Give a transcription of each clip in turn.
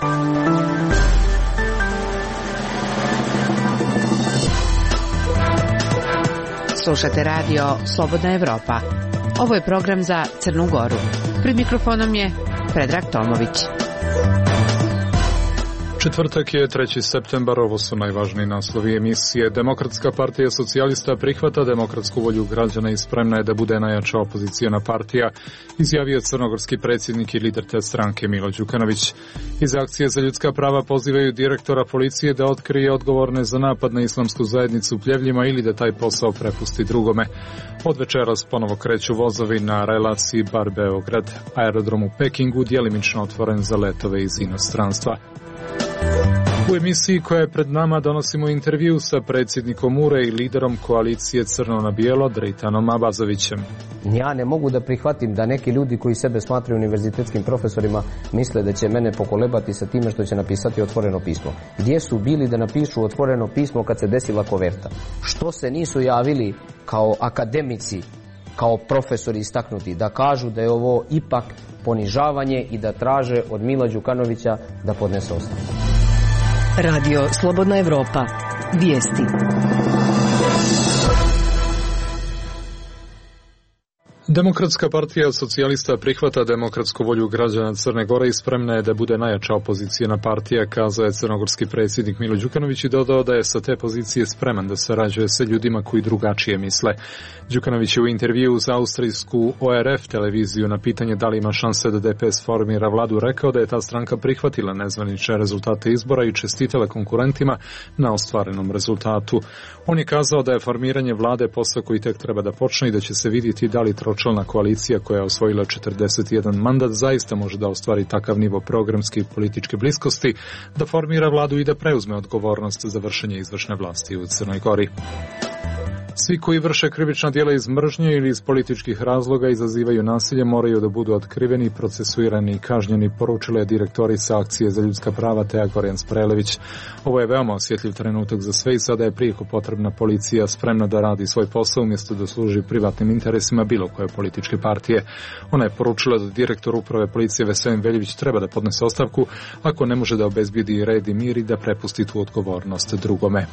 Slušate radio Slobodna Evropa. Ovo je program za Crnu Goru. Pred mikrofonom je Predrag Tomović. Četvrtak je 3. septembar, ovo su najvažniji naslovi emisije. Demokratska partija socijalista prihvata demokratsku volju građana i spremna je da bude najjača opoziciona partija, izjavio crnogorski predsjednik i lider te stranke Milo Đukanović. Iz akcije za ljudska prava pozivaju direktora policije da otkrije odgovorne za napad na islamsku zajednicu u Pljevljima ili da taj posao prepusti drugome. Od večeras ponovo kreću vozovi na relaciji Bar-Beograd. Aerodrom u Pekingu djelimično otvoren za letove iz inostranstva. U emisiji koja je pred nama donosimo intervju sa predsjednikom URE i liderom koalicije Crno na bijelo Drejtanom Abazovićem. Ja ne mogu da prihvatim da neki ljudi koji sebe smatraju univerzitetskim profesorima misle da će mene pokolebati sa time što će napisati otvoreno pismo. Gdje su bili da napišu otvoreno pismo kad se desila koverta? Što se nisu javili kao akademici, kao profesori istaknuti, da kažu da je ovo ipak ponižavanje i da traže od Mila Đukanovića da podnese ostavku? Radio Slobodna Evropa. Vijesti. Demokratska partija socijalista prihvata demokratsku volju građana Crne Gore i spremna je da bude najjača opozicijona partija, kazao je crnogorski predsjednik Milo Đukanović i dodao da je sa te pozicije spreman da sarađuje sa ljudima koji drugačije misle. Đukanović je u intervju za austrijsku ORF televiziju na pitanje da li ima šanse da DPS formira vladu rekao da je ta stranka prihvatila nezvanične rezultate izbora i čestitala konkurentima na ostvarenom rezultatu. On je kazao da je formiranje vlade posao koji tek treba da počne i da će se vidjeti da li tročlana koalicija koja je osvojila 41 mandat zaista može da ostvari takav nivo programske i političke bliskosti, da formira vladu i da preuzme odgovornost za vršenje izvršne vlasti u Crnoj Gori. Svi koji vrše krivična djela iz mržnje ili iz političkih razloga izazivaju nasilje moraju da budu otkriveni, procesuirani i kažnjeni, poručila je direktorica akcije za ljudska prava Teja Gorjan-Sprelević. Ovo je veoma osjetljiv trenutak za sve i sada je prijeko potrebna policija spremna da radi svoj posao umjesto da služi privatnim interesima bilo koje političke partije. Ona je poručila da direktor uprave policije Veselin Veljević treba da podnese ostavku ako ne može da obezbijedi red i mir i da prepusti tu odgovornost drugome.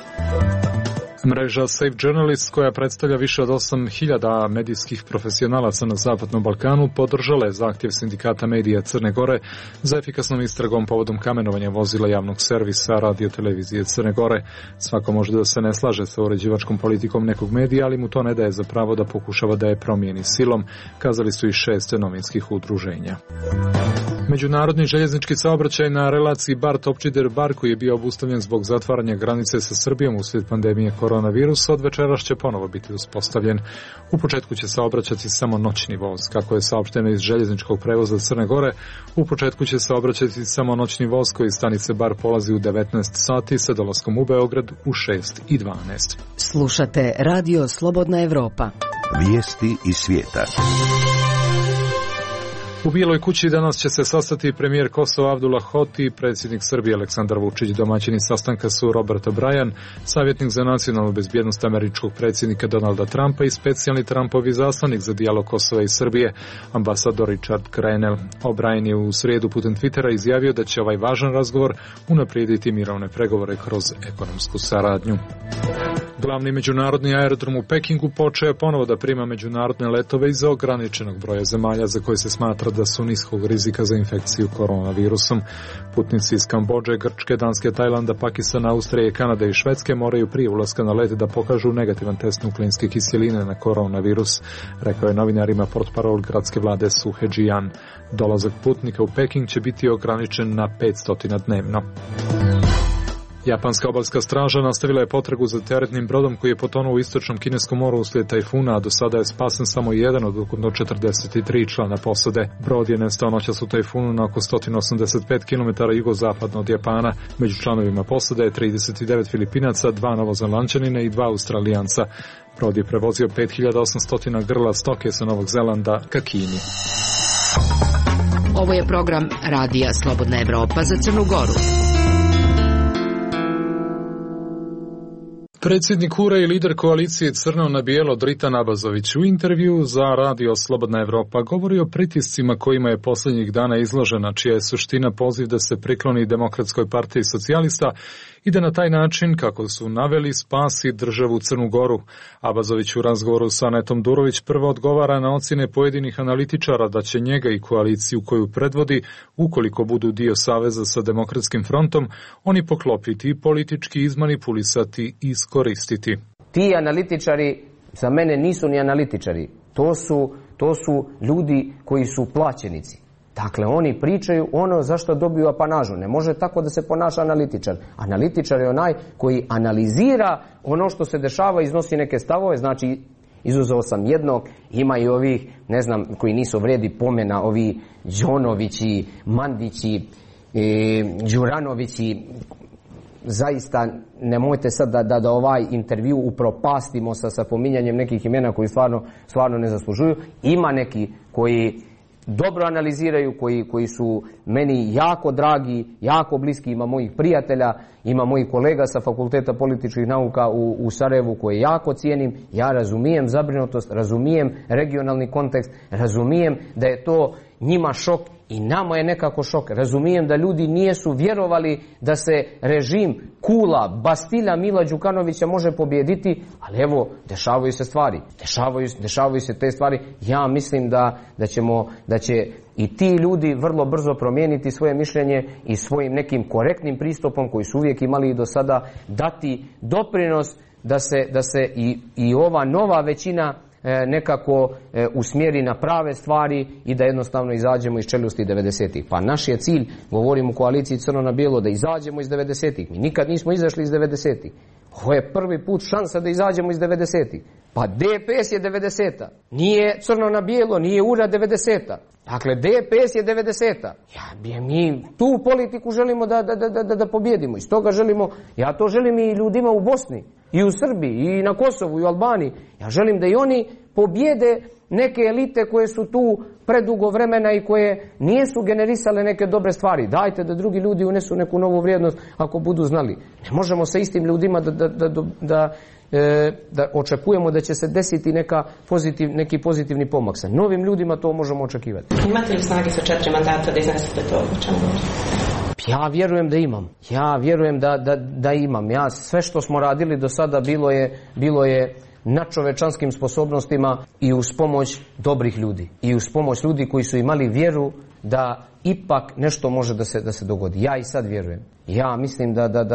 Mreža Safe Journalists, koja predstavlja više od 8.000 medijskih profesionalaca na Zapadnom Balkanu, podržala je zahtjev sindikata medija Crne Gore za efikasnom istragom povodom kamenovanja vozila javnog servisa radiotelevizije Crne Gore. Svako može da se ne slaže sa uređivačkom politikom nekog medija, ali mu to ne daje za pravo da pokušava da je promijeni silom, kazali su i 6 novinskih udruženja. Međunarodni željeznički saobraćaj na relaciji Bar-Topčider-Bar, koji je bio obustavljen zbog zatvaranja granice sa Srbijom uslijed pandemije koronavirusa, od večeras će ponovo biti uspostavljen. U početku će saobraćati samo noćni voz. Kako je saopšteno iz željezničkog prevoza Crne Gore, u početku će saobraćati samo noćni voz koji iz stanice Bar polazi u 19 sati sa dolaskom u Beograd u 6:12. Slušate Radio Slobodna Evropa. Vijesti iz svijeta. U Bijeloj kući danas će se sastati premijer Kosova Abdullah Hoti i predsjednik Srbije Aleksandar Vučić. Domaćini sastanka su Robert O'Brien, savjetnik za nacionalnu bezbjednost američkog predsjednika Donalda Trumpa i specijalni Trumpovi izaslanik za dijalog Kosova i Srbije, ambasador Richard Grenell. O'Brien je u srijedu putem Twittera izjavio da će ovaj važan razgovor unaprijediti mirovne pregovore kroz ekonomsku saradnju. Glavni međunarodni aerodrom u Pekingu počeo je ponovo da prima međunarodne letove iz ograničenog broja zemalja za koje se smatra da su niskog rizika za infekciju koronavirusom. Putnici iz Kambodže, Grčke, Danske, Tajlanda, Pakistana, Austrije, Kanade i Švedske moraju prije ulaska na let da pokažu negativan test nuklinske kiseline na koronavirus, rekao je novinarima portparol gradske vlade Suhe Jian. Dolazak putnika u Peking će biti ograničen na 500 dnevno. Japanska obalska straža nastavila je potragu za teretnim brodom koji je potonuo u istočnom Kineskom moru uslijed tajfuna, a do sada je spasen samo jedan od ukupno 43 člana posade. Brod je nestao noćas u tajfunu na oko 185 km jugozapadno od Japana. Među članovima posade je 39 Filipinaca, 2 Novozelanđanina i 2 Australijanca. Brod je prevozio 5800 grla stoke sa Novog Zelanda ka Kini. Ovo je program Radija Slobodna Evropa za Crnu Goru. Predsjednik URA i lider koalicije Crno na bijelo Dritan Abazović u intervju za radio Slobodna Evropa govori o pritiscima kojima je posljednjih dana izložena, čija je suština poziv da se prikloni Demokratskoj partiji socijalista i da na taj način, kako su naveli, spasi državu Crnu Goru. Abazović u razgovoru sa Anetom Durović prvo odgovara na ocjene pojedinih analitičara da će njega i koaliciju koju predvodi, ukoliko budu dio saveza sa Demokratskim frontom, oni poklopiti i politički izmanipulisati i iskoristiti. Ti analitičari za mene nisu ni analitičari. To su ljudi koji su plaćenici. Dakle, oni pričaju ono za što dobiju apanažu. Ne može tako da se ponaša analitičar. Analitičar je onaj koji analizira ono što se dešava, iznosi neke stavove, znači izuzeo sam jednog, ima i ovih, ne znam, koji nisu vredi pomena, ovi Đonovići, Mandići, Đuranovići. Zaista nemojte sad da ovaj intervju upropastimo sa pominjanjem nekih imena koji stvarno ne zaslužuju. Ima neki koji dobro analiziraju, koji su meni jako dragi, jako bliski, ima mojih prijatelja, ima mojih kolega sa Fakulteta političkih nauka u Sarajevu koje jako cijenim. Ja razumijem zabrinutost, razumijem regionalni kontekst, razumijem da je to njima šok i nama je nekako šok. Razumijem da ljudi nisu vjerovali da se režim Kula, Bastilja Mila Đukanovića može pobijediti, ali evo, dešavaju se stvari. Dešavaju se te stvari. Ja mislim da će i ti ljudi vrlo brzo promijeniti svoje mišljenje i svojim nekim korektnim pristupom koji su uvijek imali i do sada dati doprinos da se i ova nova većina nekako usmjeri na prave stvari i da jednostavno izađemo iz čeljusti 90-ih. Pa naš je cilj, govorim u koaliciji Crno na bijelo, da izađemo iz 90-ih. Mi nikad nismo izašli iz 90-ih. Ovo je prvi put šansa da izađemo iz 90-ih. Pa DPS je 90-a. Nije Crno na bijelo, nije URA 90-a. Dakle, DPS je 90-a. Mi tu politiku želimo da pobjedimo. Iz toga želimo, ja to želim i ljudima u Bosni, i u Srbiji, i na Kosovu, i u Albaniji. Ja želim da i oni pobjede neke elite koje su tu predugo vremena i koje nisu generisale neke dobre stvari. Dajte da drugi ljudi unesu neku novu vrijednost ako budu znali. Ne možemo sa istim ljudima da očekujemo da će se desiti neki pozitivni pomak. Sa novim ljudima to možemo očekivati. Imate li snage sa 4 mandata da iznesete to o čemu govorite? Ja vjerujem da imam. Ja vjerujem da imam. Ja sve što smo radili do sada bilo je na čovečanskim sposobnostima i uz pomoć dobrih ljudi. I uz pomoć ljudi koji su imali vjeru da ipak nešto može da se dogodi. Ja i sad vjerujem. Ja mislim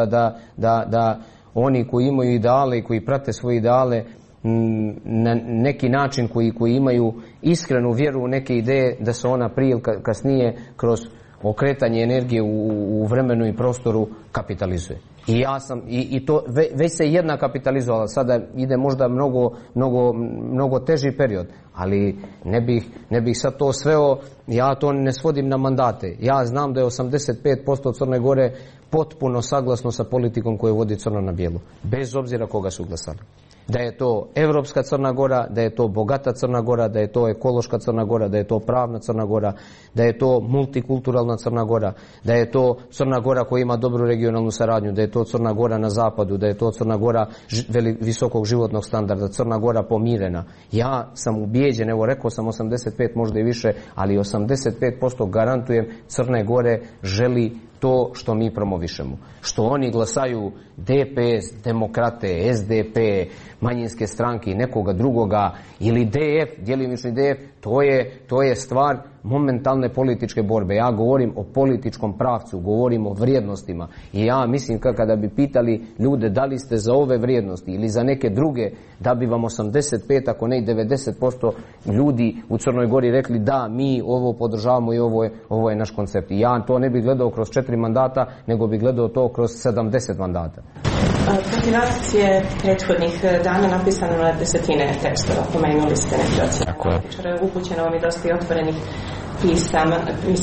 da oni koji imaju ideale i koji prate svoje ideale na neki način koji imaju iskrenu vjeru u neke ideje, da se ona prije ili kasnije kroz okretanje energije u vremenu i prostoru kapitalizuje. I ja sam, i to već se jedna kapitalizovala, sada ide možda mnogo teži period, ali ne bih sad to sveo, ja to ne svodim na mandate. Ja znam da je 85% Crne Gore potpuno saglasno sa politikom koju vodi Crno na bijelo, bez obzira koga su glasali. Da je to evropska Crna Gora, da je to bogata Crna Gora, da je to ekološka Crna Gora, da je to pravna Crna Gora, da je to multikulturalna Crna Gora, da je to Crna Gora koja ima dobru regionalnu saradnju, da je to Crna Gora na zapadu, da je to Crna Gora visokog životnog standarda, Crna Gora pomirena. Ja sam ubijeđen, evo rekao sam 85, možda i više, ali 85% garantujem Crne Gore želi to što mi promovišemo. Što oni glasaju DPS, demokrate, SDP, manjinske stranke i nekoga drugoga ili DF, djelimični DF, to je stvar momentalne političke borbe. Ja govorim o političkom pravcu, govorim o vrijednostima i ja mislim kada bi pitali ljude da li ste za ove vrijednosti ili za neke druge, da bi vam 85, ako ne i 90% ljudi u Crnoj Gori rekli da, mi ovo podržavamo i ovo je naš koncept. I ja to ne bih gledao kroz 4 mandata, nego bih gledao to kroz 70 mandata. Protiv vas je prethodnih dana napisano na desetine tekstova, pomenuli ste neki od upućeno vam je dosta i otvorenih pisama.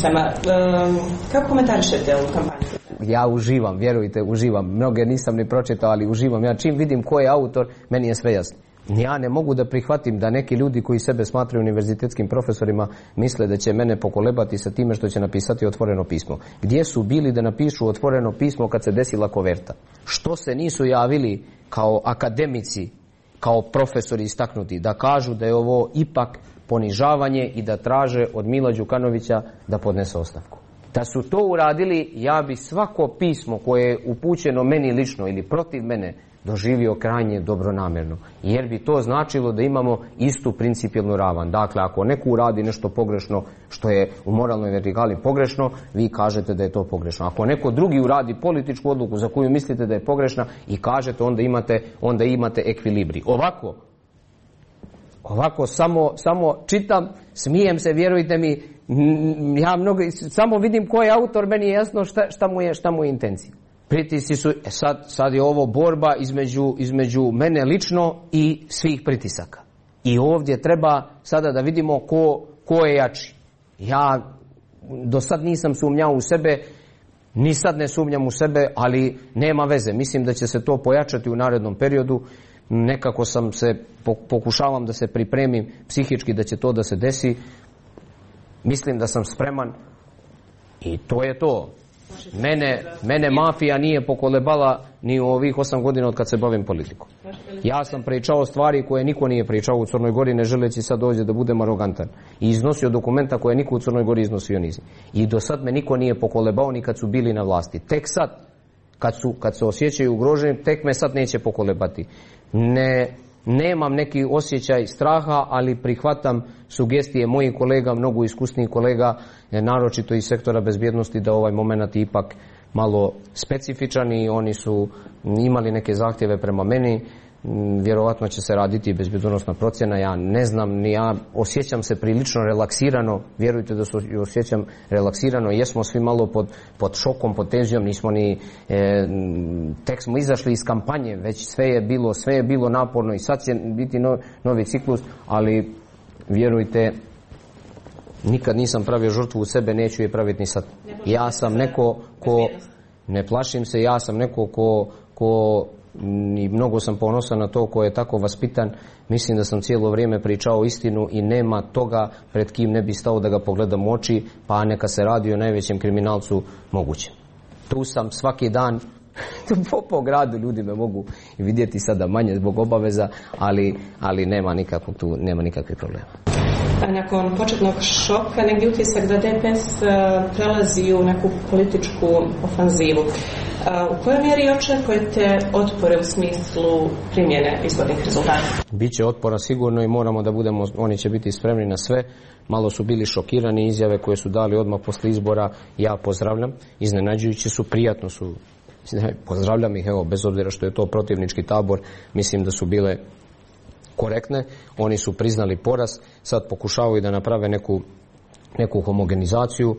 Kako komentarišete ovu kampanju? Ja uživam, vjerujte, uživam. Mnoge nisam ni pročitao, ali uživam. Ja čim vidim ko je autor, meni je sve jasno. Ja ne mogu da prihvatim da neki ljudi koji sebe smatraju univerzitetskim profesorima misle da će mene pokolebati sa time što će napisati otvoreno pismo. Gdje su bili da napišu otvoreno pismo kad se desila koverta? Što se nisu javili kao akademici, kao profesori istaknuti, da kažu da je ovo ipak ponižavanje i da traže od Mila Đukanovića da podnese ostavku? Da su to uradili, ja bi svako pismo koje je upućeno meni lično ili protiv mene doživio krajnje dobronamjerno, jer bi to značilo da imamo istu principijelnu ravan. Dakle, ako neko uradi nešto pogrešno, što je u moralnoj vertikali pogrešno, vi kažete da je to pogrešno. Ako neko drugi uradi političku odluku za koju mislite da je pogrešna i kažete, onda imate ekvilibri. Ovako samo čitam, smijem se, vjerujte mi, ja samo vidim ko je autor, meni je jasno šta mu je intencija. Pritisci su, sad je ovo borba između mene lično i svih pritisaka. I ovdje treba sada da vidimo ko je jači. Ja do sad nisam sumnjao u sebe, ni sad ne sumnjam u sebe, ali nema veze. Mislim da će se to pojačati u narednom periodu. Nekako pokušavam da se pripremim psihički da će to da se desi. Mislim da sam spreman i to je to. Mene mafija nije pokolebala ni u ovih 8 godina od kad se bavim politikom. Ja sam pričao stvari koje niko nije pričao u Crnoj Gori, ne želeći sad dođe da budem arogantan. I iznosio dokumenta koje niko u Crnoj Gori iznosio nisam. I do sad me niko nije pokolebao ni kad su bili na vlasti. Tek sad, kad se osjećaju ugroženi, tek me sad neće pokolebati. Nemam neki osjećaj straha, ali prihvatam sugestije mojih kolega, mnogo iskusnijih kolega, naročito iz sektora bezbjednosti, da ovaj moment ipak malo specifičan i oni su imali neke zahtjeve prema meni. Vjerovatno će se raditi bezbjednosna procjena, ja ne znam, ja osjećam se prilično relaksirano, vjerujte da se osjećam relaksirano, jesmo svi malo pod šokom, pod tenzijom, nismo ni, tek smo izašli iz kampanje, već sve je bilo naporno i sad će biti novi ciklus, ali vjerujte, nikad nisam pravio žrtvu u sebe, neću je praviti ni sad. Ja sam neko ko, ne plašim se, ja sam neko ko i mnogo sam ponosan na to ko je tako vaspitan. Mislim da sam cijelo vrijeme pričao istinu i nema toga pred kim ne bi stao da ga pogledam u oči, pa neka se radi o najvećem kriminalcu moguće. Tu sam svaki dan po gradu, ljudi me mogu vidjeti sada manje zbog obaveza, ali nema nikakvih problema. Nakon početnog šoka, negdje utisak da DPS prelazi u neku političku ofanzivu. U kojoj mjeri očekujete otpore u smislu primjene izbornih rezultata? Biće otpora sigurno i moramo da budemo, oni će biti spremni na sve. Malo su bili šokirani, izjave koje su dali odmah posle izbora, ja pozdravljam. Iznenađujući su, prijatno su, pozdravljam ih, evo, bez obzira što je to protivnički tabor, mislim da su bile korektne. Oni su priznali poraz, sad pokušavaju da naprave neku homogenizaciju.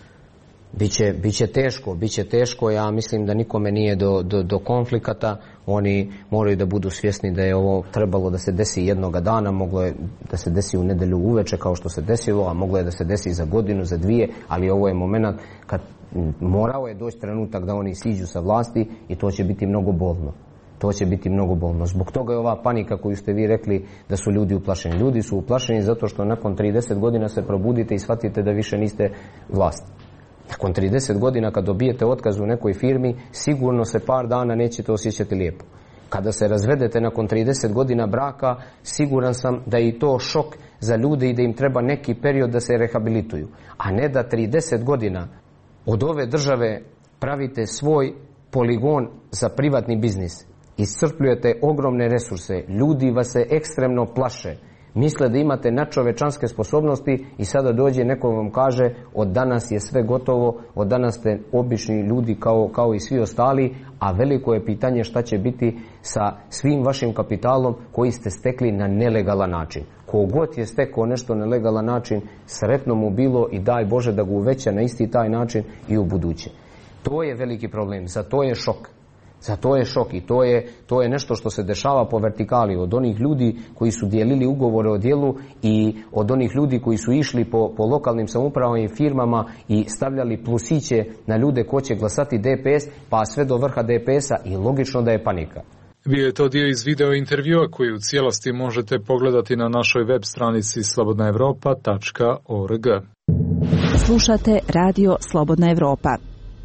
Biće teško, ja mislim da nikome nije do konflikata. Oni moraju da budu svjesni da je ovo trebalo da se desi jednoga dana, moglo je da se desi u nedjelju uveče kao što se desilo, a moglo je da se desi za godinu, za dvije, ali ovo je moment kad morao je doći trenutak da oni siđu sa vlasti i to će biti mnogo bolno. To će biti mnogo bolno. Zbog toga je ova panika koju ste vi rekli da su ljudi uplašeni. Ljudi su uplašeni zato što nakon 30 godina se probudite i shvatite da više niste vlast. Nakon 30 godina kad dobijete otkaz u nekoj firmi, sigurno se par dana nećete osjećati lijepo. Kada se razvedete nakon 30 godina braka, siguran sam da je i to šok za ljude i da im treba neki period da se rehabilituju. A ne da 30 godina od ove države pravite svoj poligon za privatni biznis. Iscrpljujete ogromne resurse, ljudi vas se ekstremno plaše, misle da imate nadčovečanske sposobnosti i sada dođe neko vam kaže od danas je sve gotovo, od danas ste obični ljudi kao i svi ostali, a veliko je pitanje šta će biti sa svim vašim kapitalom koji ste stekli na nelegalan način. Kogod je stekao nešto na legalan način, sretno mu bilo i daj Bože da ga uveća na isti taj način i u buduće. To je veliki problem, zato je šok. Zato je šok i to je nešto što se dešava po vertikali od onih ljudi koji su dijelili ugovore o djelu i od onih ljudi koji su išli po lokalnim samoupravama i firmama i stavljali plusiće na ljude ko će glasati DPS, pa sve do vrha DPS-a i logično da je panika. Bio je to dio iz video intervjua koji u cijelosti možete pogledati na našoj web stranici slobodnaevropa.org. Slušate Radio Slobodna Evropa.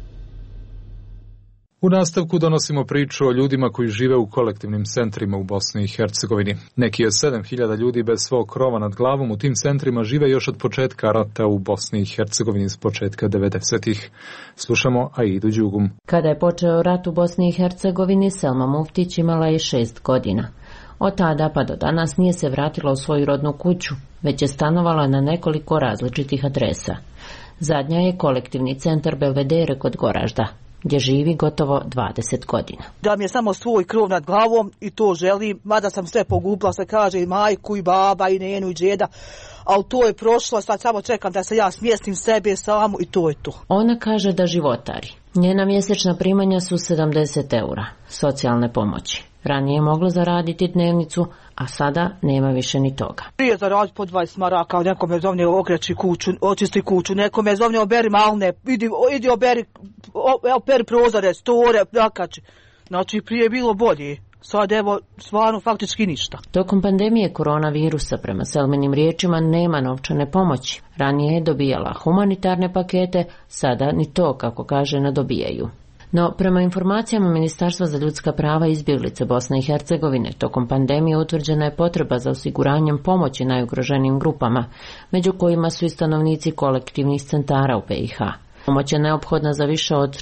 U nastavku donosimo priču o ljudima koji žive u kolektivnim centrima u Bosni i Hercegovini. Neki od 7.000 ljudi bez svog krova nad glavom u tim centrima žive još od početka rata u Bosni i Hercegovini s početka 90-ih. Slušamo Aidu Đugum. Kada je počeo rat u Bosni i Hercegovini, Selma Muftić imala je 6 godina. Od tada pa do danas nije se vratila u svoju rodnu kuću, već je stanovala na nekoliko različitih adresa. Zadnja je kolektivni centar Belvedere kod Goražda, gdje živi gotovo 20 godina. Da mi je samo svoj krov nad glavom i to želim, mada sam sve pogubila, se kaže i majku i baba i nenu i džeda, ali to je prošlo, sad samo čekam da se ja smjestim sebe samu i to je to. Ona kaže da životari. Njena mjesečna primanja su 70 eura socijalne pomoći. Ranije je mogla zaraditi dnevnicu, a sada nema više ni toga. Prije zaraditi po 20 maraka, neko me zovne okreći kuću, očisti kuću, neko me zovne oberi malne, idi operi prozore, store, plakači. Znači prije je bilo bolje. Sad evo, stvarno faktički ništa. Tokom pandemije koronavirusa, prema Selminim riječima, nema novčane pomoći. Ranije je dobijala humanitarne pakete, sada ni to, kako kaže, ne dobijaju. No, prema informacijama Ministarstva za ljudska prava i izbjeglice Bosne i Hercegovine, tokom pandemije utvrđena je potreba za osiguranjem pomoći najugroženijim grupama, među kojima su i stanovnici kolektivnih centara u BiH. Pomoć je neophodna za više od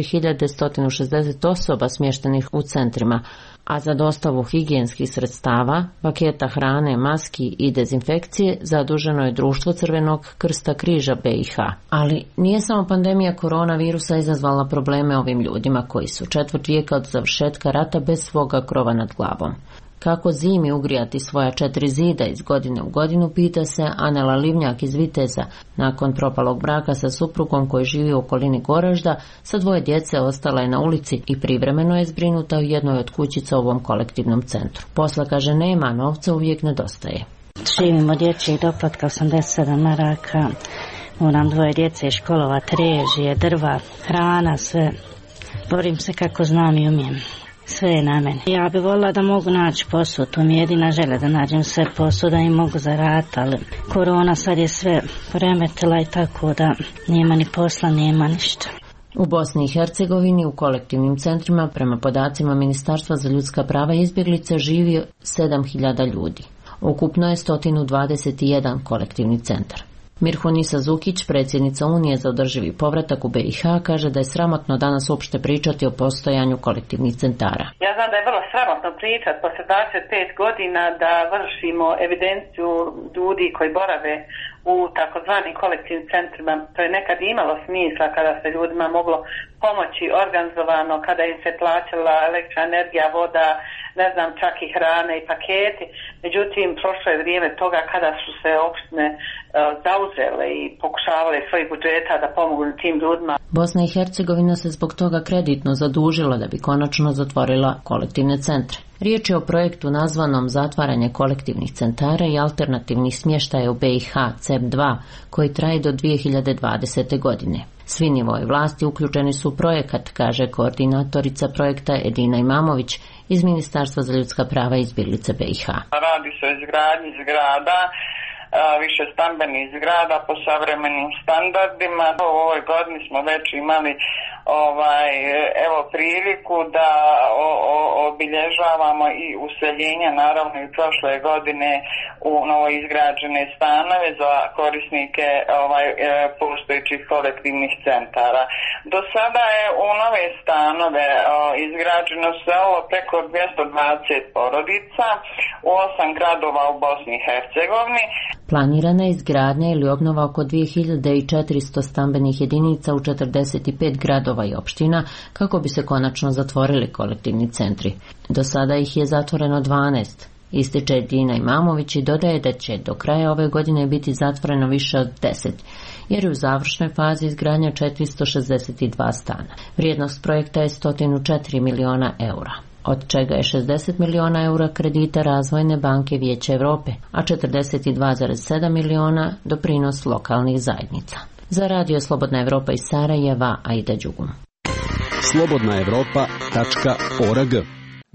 4160 osoba smještenih u centrima, a za dostavu higijenskih sredstava, paketa hrane, maski i dezinfekcije zaduženo je Društvo Crvenog krsta križa BiH. Ali nije samo pandemija koronavirusa izazvala probleme ovim ljudima koji su četvrt vijeka od završetka rata bez svoga krova nad glavom. Kako zimi ugrijati svoja 4 zida iz godine u godinu, pita se Anela Livnjak iz Viteza. Nakon propalog braka sa suprugom koji živi u okolini Goražda, sa 2 djece ostala je na ulici i privremeno je zbrinuta u jednoj od kućica u ovom kolektivnom centru. Posla, kaže, nema, novca uvijek nedostaje. Živim od dječjeg doplatka 87 maraka, moram 2 djece školovati, režije, drva, hrana, sve. Borim se kako znam i umijem. Sve je na meni. Ja bi volila da mogu naći posao, to mi je jedina želja, da nađem sve posao, da im mogu zaraditi, ali korona sad je sve poremetila i tako da nema ni posla, nema ništa. U Bosni i Hercegovini u kolektivnim centrima, prema podacima Ministarstva za ljudska prava i izbjeglice, živi 7.000 ljudi. Ukupno je 121 kolektivni centar. Mirhunisa Zukić, predsjednica Unije za održivi povratak u BiH, kaže da je sramotno danas uopšte pričati o postojanju kolektivnih centara. Ja znam da je vrlo sramotno pričati posle 25 godina da vršimo evidenciju ljudi koji borave u takozvanim kolektivnim centrima. To je nekad imalo smisla kada se ljudima moglo pomoći organizovano, kada im se plaćala električna energija, voda, ne znam, čak i hrane i paketi. Međutim, prošlo je vrijeme toga kada su se opštine zauzele i pokušavale svojih budžeta da pomogu tim ljudima. Bosna i Hercegovina se zbog toga kreditno zadužila da bi konačno zatvorila kolektivne centre. Riječ je o projektu nazvanom Zatvaranje kolektivnih centara i alternativnih smještaja u BiH CEP2, koji traje do 2020. godine. Svi nivoi vlasti uključeni su u projekat, kaže koordinatorica projekta Edina Imamović iz Ministarstva za ljudska prava i izbjeglice BiH. Radi se o izgradnji zgrada, više stambenih zgrada po savremenim standardima. U ovoj godini smo već imali priliku da obilježavamo i useljenje, naravno i prošle godine, u novoizgrađene stanove za korisnike postojećih kolektivnih centara. Do sada je u nove stanove izgrađeno selo preko 220 porodica u 8 gradova u Bosni i Hercegovini. Planirana je izgradnja ili obnova oko 2400 stambenih jedinica u 45 gradova i opština kako bi se konačno zatvorili kolektivni centri. Do sada ih je zatvoreno 12. Ističe Edina Imamović i dodaje da će do kraja ove godine biti zatvoreno više od 10, jer je u završnoj fazi izgradnja 462 stana. Vrijednost projekta je 104 miliona eura, od čega je 60 miliona eura kredita Razvojne banke Vijeća Europe, a 42,7 miliona doprinos lokalnih zajednica. Za Radio Slobodna Evropa iz Sarajeva, Aida Đugum. slobodnaevropa.org.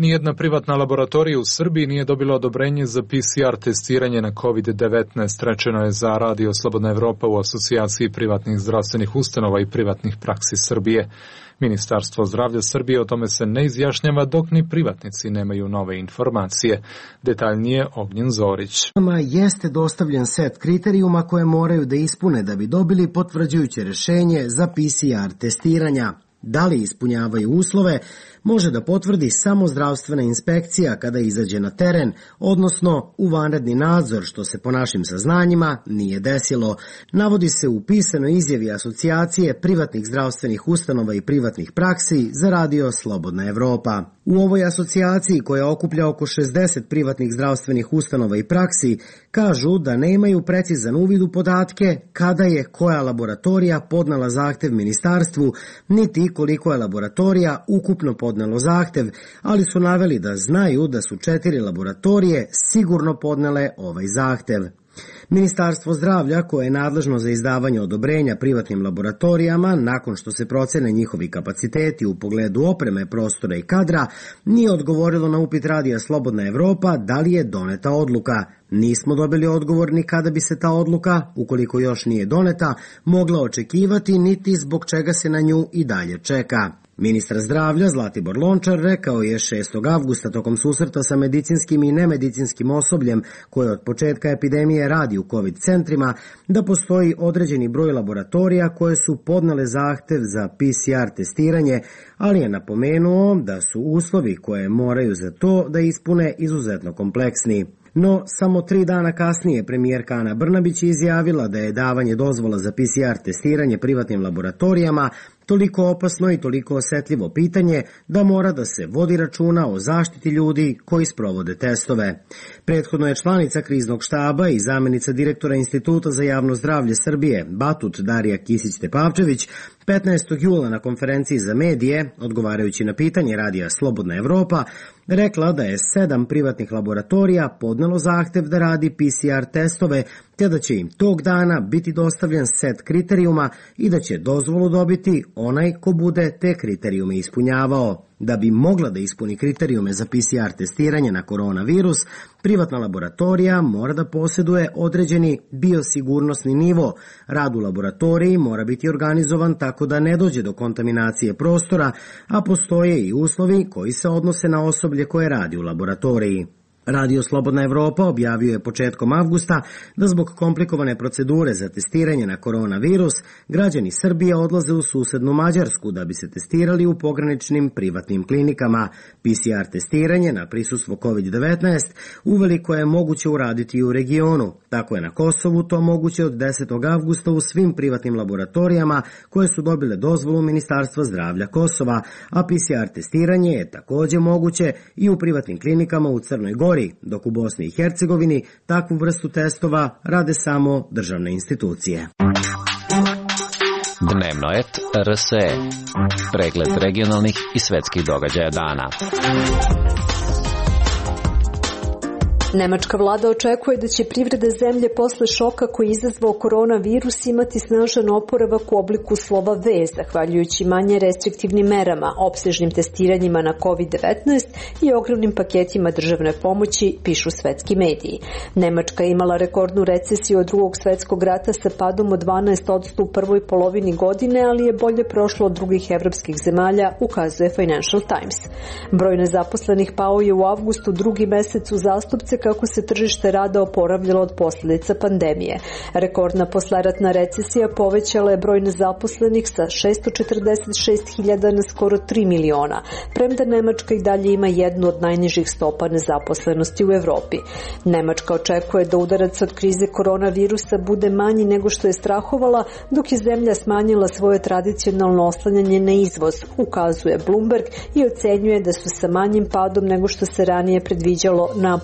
Nijedna privatna laboratorija u Srbiji nije dobila odobrenje za PCR testiranje na COVID-19, rečeno je za Radio Slobodna Evropa u asocijaciji privatnih zdravstvenih ustanova i privatnih praksi Srbije. Ministarstvo zdravlja Srbije o tome se ne izjašnjava dok ni privatnici nemaju nove informacije. Detaljnije Ognjen Zorić. Jeste dostavljen set kriterijuma koje moraju da ispune da bi dobili potvrđujuće rešenje za PCR testiranja. Da li ispunjavaju uslove, može da potvrdi samo zdravstvena inspekcija kada izađe na teren, odnosno u vanredni nadzor, što se po našim saznanjima nije desilo. Navodi se u pisanoj izjavi asocijacije privatnih zdravstvenih ustanova i privatnih praksi za Radio Slobodna Evropa. U ovoj asocijaciji, koja okuplja oko 60 privatnih zdravstvenih ustanova i praksi, kažu da nemaju precizan uvid u podatke kada je koja laboratorija podnela zahtev ministarstvu, niti koliko je laboratorija ukupno podnelo zahtev, ali su naveli da znaju da su 4 laboratorije sigurno podnele ovaj zahtev. Ministarstvo zdravlja, koje je nadležno za izdavanje odobrenja privatnim laboratorijama, nakon što se procene njihovi kapaciteti u pogledu opreme, prostora i kadra, nije odgovorilo na upit Radija Slobodna Evropa da li je doneta odluka. Nismo dobili odgovor ni kada bi se ta odluka, ukoliko još nije doneta, mogla očekivati, niti zbog čega se na nju i dalje čeka. Ministar zdravlja Zlatibor Lončar rekao je 6. avgusta tokom susreta sa medicinskim i nemedicinskim osobljem koje od početka epidemije radi u COVID centrima da postoji određeni broj laboratorija koje su podnele zahtev za PCR testiranje, ali je napomenuo da su uslovi koje moraju za to da ispune izuzetno kompleksni. No, samo 3 dana kasnije premijerka Ana Brnabić izjavila da je davanje dozvola za PCR testiranje privatnim laboratorijama toliko opasno i toliko osetljivo pitanje da mora da se vodi računa o zaštiti ljudi koji sprovode testove. Prethodno je članica kriznog štaba i zamenica direktora Instituta za javno zdravlje Srbije, Batut Darija Kisić-Tepavčević, 15. jula na konferenciji za medije, odgovarajući na pitanje Radija Slobodna Evropa, rekla da je 7 privatnih laboratorija podnelo zahtev da radi PCR testove, te da će im tog dana biti dostavljen set kriterijuma i da će dozvolu dobiti onaj ko bude te kriterijume ispunjavao. Da bi mogla da ispuni kriterijume za PCR testiranje na koronavirus, privatna laboratorija mora da posjeduje određeni biosigurnosni nivo. Rad u laboratoriji mora biti organizovan tako da ne dođe do kontaminacije prostora, a postoje i uslovi koji se odnose na osoblje koje radi u laboratoriji. Radio Slobodna Evropa objavio je početkom avgusta da zbog komplikovane procedure za testiranje na koronavirus, građani Srbije odlaze u susednu Mađarsku da bi se testirali u pograničnim privatnim klinikama. PCR testiranje na prisustvo COVID-19 uveliko je moguće uraditi i u regionu. Tako je na Kosovu to moguće od 10. avgusta u svim privatnim laboratorijama koje su dobile dozvolu Ministarstva zdravlja Kosova, a PCR testiranje je takođe moguće i u privatnim klinikama u Crnoj Gori, dok u Bosni i Hercegovini takvu vrstu testova rade samo državne institucije. Dnevnoet RSE. Pregled regionalnih i svetskih događaja dana. Nemačka vlada očekuje da će privreda zemlje posle šoka koji je izazvao koronavirus imati snažan oporavak u obliku slova V, zahvaljujući manje restriktivnim merama, opsežnim testiranjima na COVID-19 i ogromnim paketima državne pomoći, pišu svetski mediji. Nemačka je imala rekordnu recesiju od drugog svetskog rata sa padom od 12% u prvoj polovini godine, ali je bolje prošlo od drugih evropskih zemalja, ukazuje Financial Times. Broj nezaposlenih pao je u avgustu, drugi mesec uzastopce, kako se tržište rada oporavljalo od posljedica pandemije. Rekordna posleratna recesija povećala je broj nezaposlenih sa 646.000 na skoro 3 miliona, premda Nemačka i dalje ima jednu od najnižih stopa nezaposlenosti u Evropi. Nemačka očekuje da udarac od krize koronavirusa bude manji nego što je strahovala, dok je zemlja smanjila svoje tradicionalno oslanjanje na izvoz, ukazuje Bloomberg i ocenjuje da su sa manjim padom nego što se ranije predviđalo napori za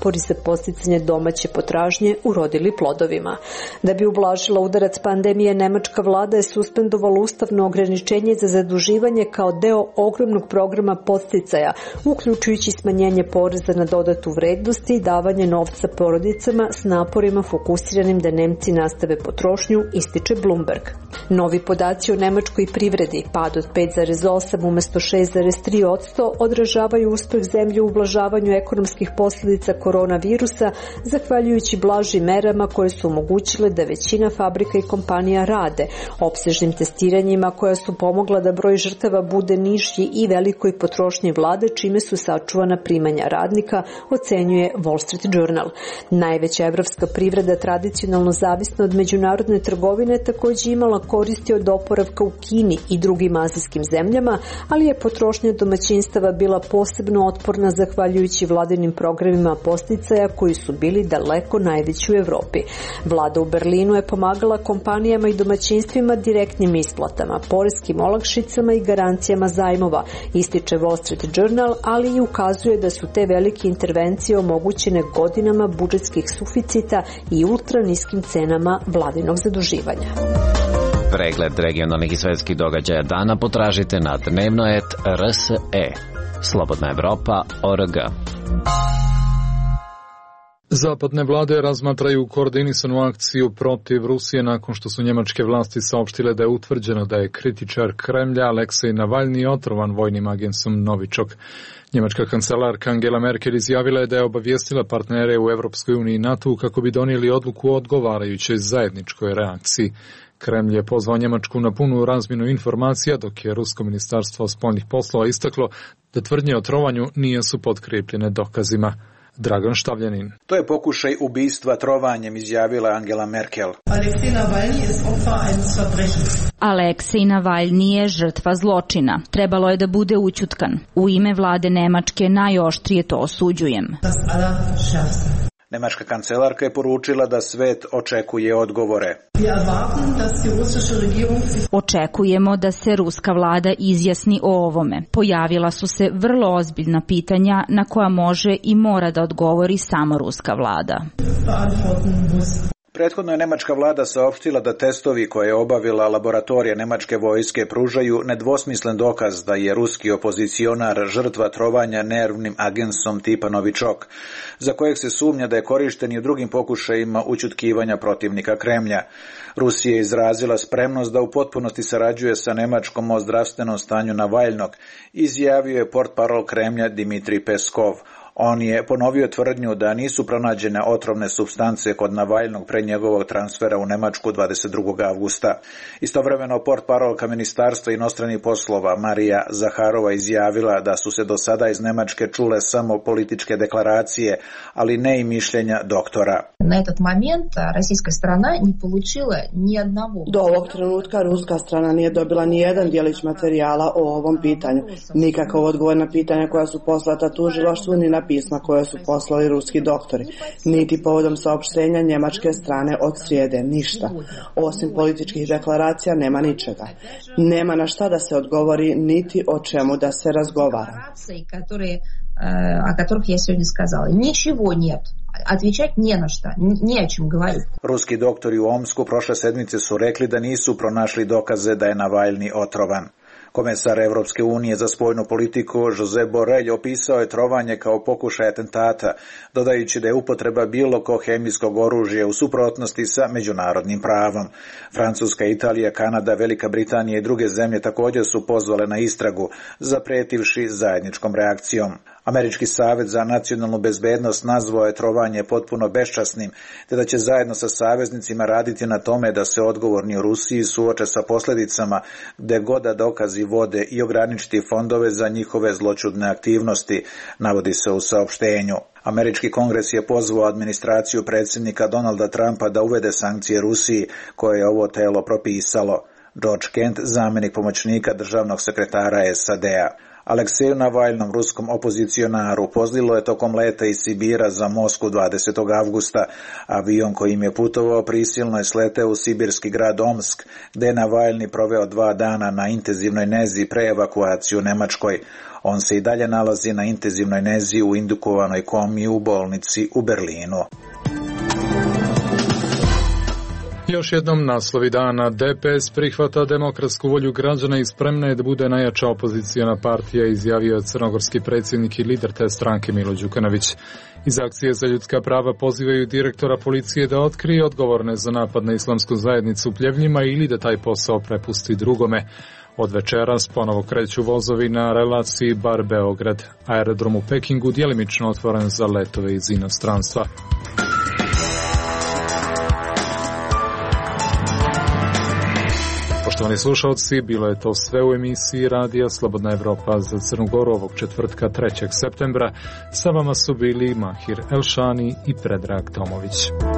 podsticanje domaće potražnje urodili plodovima. Da bi ublažila udarac pandemije, nemačka vlada je suspendovala ustavno ograničenje za zaduživanje kao deo ogromnog programa podsticaja, uključujući smanjenje poreza na dodatu vrednost i davanje novca porodicama s naporima fokusiranim da Nemci nastave potrošnju, ističe Bloomberg. Novi podaci o nemačkoj privredi, pad od 5,8 umesto 6,3%, odražavaju uspeh zemlje u ublažavanju ekonomskih posljedica koronavirusa, zahvaljujući blažim merama koje su omogućile da većina fabrika i kompanija rade, opsežnim testiranjima koja su pomogla da broj žrtava bude niži i velikoj potrošnji vlade, čime su sačuvana primanja radnika, ocenjuje Wall Street Journal. Najveća evropska privreda, tradicionalno zavisna od međunarodne trgovine, također imala koristi od oporavka u Kini i drugim azijskim zemljama, ali je potrošnja domaćinstava bila posebno otporna zahvaljujući vladinim programima podsticaja koji su bili daleko najveći u Evropi. Vlada u Berlinu je pomagala kompanijama i domaćinstvima direktnim isplatama, poreskim olakšicama i garancijama zajmova, ističe Wall Street Journal, ali i ukazuje da su te velike intervencije omogućene godinama budžetskih suficita i ultra niskim cenama vladinog zaduživanja. Pregled regionalnih i svetskih događaja dana potražite na dnevno.rs.e. Slobodna Evropa.org. Zapadne vlade razmatraju koordinisanu akciju protiv Rusije nakon što su njemačke vlasti saopštile da je utvrđeno da je kritičar Kremlja Aleksej Navalni otrovan vojnim agensom Novičok. Njemačka kancelarka Angela Merkel izjavila je da je obavijestila partnere u Evropskoj uniji i NATO kako bi donijeli odluku o odgovarajućoj zajedničkoj reakciji. Kremlj je pozvao Njemačku na punu razmjenu informacija, dok je Rusko ministarstvo spoljnih poslova istaklo da tvrdnje o trovanju nisu potkrijepljene dokazima. Dragan Štavljanin. To je pokušaj ubistva trovanjem, izjavila Angela Merkel. Aleksej Navalni je žrtva zločina. Trebalo je da bude ućutkan. U ime vlade Nemačke najoštrije to osuđujem. Nemačka kancelarka je poručila da svet očekuje odgovore. Očekujemo da se ruska vlada izjasni o ovome. Pojavila su se vrlo ozbiljna pitanja na koja može i mora da odgovori samo ruska vlada. Prethodno je nemačka vlada saopštila da testovi koje je obavila laboratorija nemačke vojske pružaju nedvosmislen dokaz da je ruski opozicionar žrtva trovanja nervnim agensom tipa Novičok, za kojeg se sumnja da je korišten i u drugim pokušajima ućutkivanja protivnika Kremlja. Rusija je izrazila spremnost da u potpunosti sarađuje sa Nemačkom o zdravstvenom stanju Navalnog, izjavio je portparol Kremlja Dmitrij Peskov. On je ponovio tvrdnju da nisu pronađene otrovne supstance kod Navalnog pre njegovog transfera u Nemačku 22. avgusta. Istovremeno portparolka Ministarstva inostranih poslova Marija Zaharova izjavila da su se do sada iz Nemačke čule samo političke deklaracije, ali ne i mišljenja doktora. Na этот момент российская страна не получила ни одного. Do ovog trenutka ruska strana nije dobila ni jedan djelić materijala o ovom pitanju. Nikakav odgovor na pitanja koja su poslata tužilaštvu ni na pisma koje su poslali ruski doktori, niti povodom saopštenja njemačke strane od srijede, ništa. Osim političkih deklaracija nema ničega. Nema na šta da se odgovori, niti o čemu da se razgovara. О которых я сегодня сказала. Ничего нет. Отвечать не на что, не о чем говорить. Ruski doktori u Omsku prošle sedmice su rekli da nisu pronašli dokaze da je Navalni otrovan. Komesar Evropske unije za spoljnu politiku Josep Borrell opisao je trovanje kao pokušaj atentata, dodajući da je upotreba bilo kog hemijskog oružja u suprotnosti sa međunarodnim pravom. Francuska, Italija, Kanada, Velika Britanija i druge zemlje također su pozvale na istragu, zapretivši zajedničkom reakcijom. Američki savez za nacionalnu bezbednost nazvao je trovanje potpuno beščasnim, te da će zajedno sa saveznicima raditi na tome da se odgovorni u Rusiji suoče sa posljedicama gde god da dokazi vode i ograničiti fondove za njihove zloćudne aktivnosti, navodi se u saopštenju. Američki kongres je pozvao administraciju predsjednika Donalda Trumpa da uvede sankcije Rusiji koje je ovo telo propisalo. George Kent, zamjenik pomoćnika državnog sekretara SAD-a. Alekseju Navaljnom, ruskom opozicionaru, pozlilo je tokom leta iz Sibira za Moskvu 20. avgusta. Avion kojim je putovao prisilno je sleteo u sibirski grad Omsk, gde je Navaljni proveo 2 dana na intenzivnoj nezi pre evakuaciju u Nemačkoj. On se i dalje nalazi na intenzivnoj nezi u indukovanoj komi u bolnici u Berlinu. Još jednom naslovi dana. DPS prihvata demokratsku volju građana i spremna je da bude najjača opozicijona partija, izjavio je crnogorski predsjednik i lider te stranke Milo Đukanović. Iz akcije za ljudska prava pozivaju direktora policije da otkrije odgovorne za napad na islamsku zajednicu u Pljevljima ili da taj posao prepusti drugome. Od večeras ponovo kreću vozovi na relaciji Bar-Beograd. Aerodrom u Pekingu djelimično otvoren za letove iz inostranstva. Poštovani slušalci, bilo je to sve u emisiji Radija Slobodna Evropa za Crnu Goru ovog četvrtka 3. septembra. Sa vama su bili Mahir Elšani i Predrag Tomović.